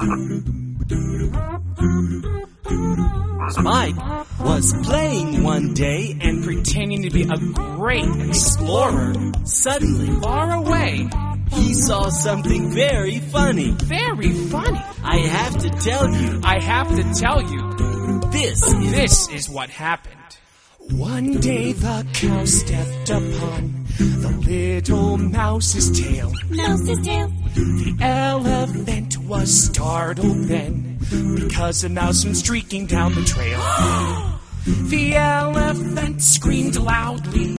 Mike was playing one day and pretending to be a great explorer. suddenly Far away. he saw something very funny. Very funny. I have to tell you, I have to tell you, this is what happened. One day the cow stepped upon the little mouse's tail. Mouse's tail. The elephant was startled then, because a mouse went streaking down the trail. The elephant screamed loudly.